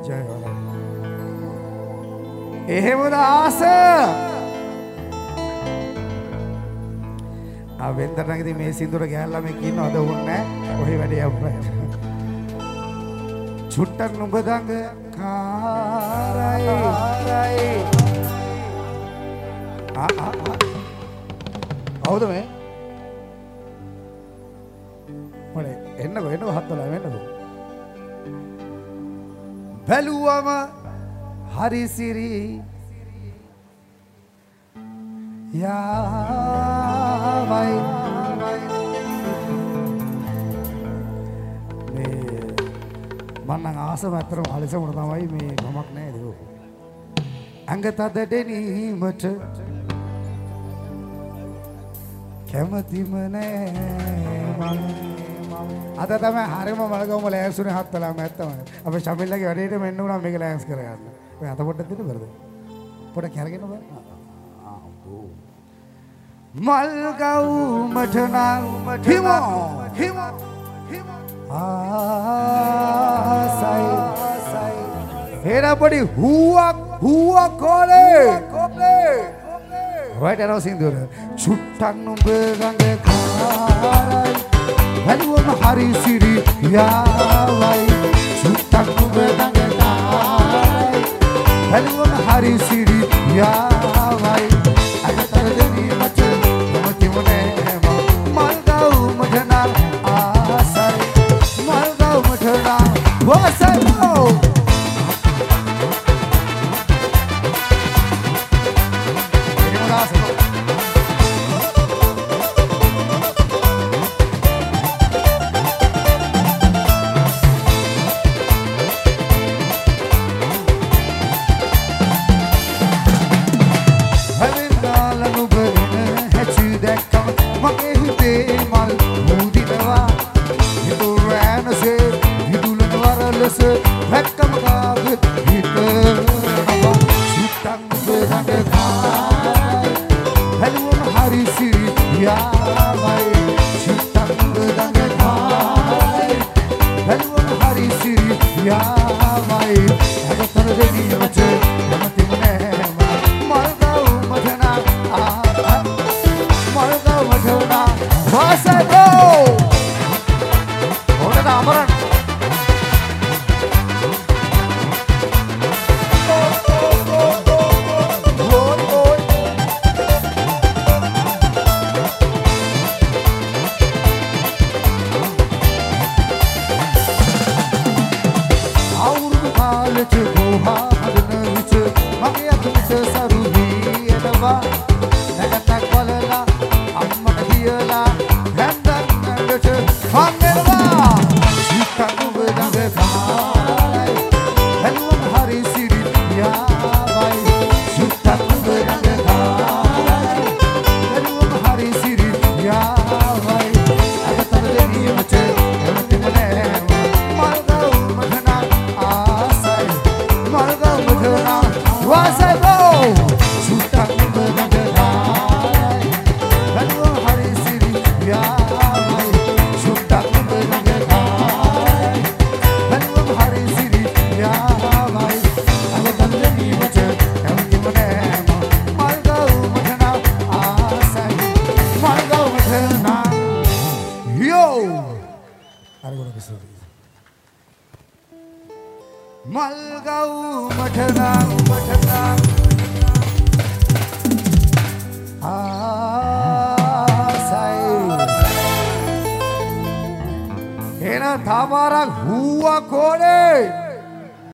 ජය වේවා. එහෙමද ආස? වෙන්දරනගදී මේ සින්දුර ගෑල්ලා මේ කියනවා අද ඕනේ ඔහි වැඩේ අප්පා. චුට්ටක් නුඹ දඟ කාරයි. කවුද මේ? මොනේ එන්නකෝ හත්වලා වෙන්නකෝ. බැලුවම හරි සිරි යාවයි මේ මන්නම් ආසම අතරම හලිසමුණ තමයි මේ මමක් නෑ දෝ ඇඟ තද දෙනීමට කැමතිම නෑ අද තමයි හරිම මලගම ලෑස්ුනේ හත්වලාම ඇත්තම අපේ ශමිල්ලගේ වැඩේට මෙන්න උනා මේක ලෑන්ස් කරගන්න ඔය අත පොඩ්ඩක් දෙන්න බරද පොඩ්ඩක් කරගෙන බෑ මල්ගව් මට හිම ආසයි හෙර පොඩි හුවක් කොලේ right now සින්දුර චුට්ටක් නුඹ ගඟ කාරයි බැලුවම හරි සිරි යාවයි චුට්ටක් නුඹ ගඟ කාරයි බැලුවම හරි සිරි යාවයි අගතර දෙවීමට What's up, bro? Tamara Hua Kore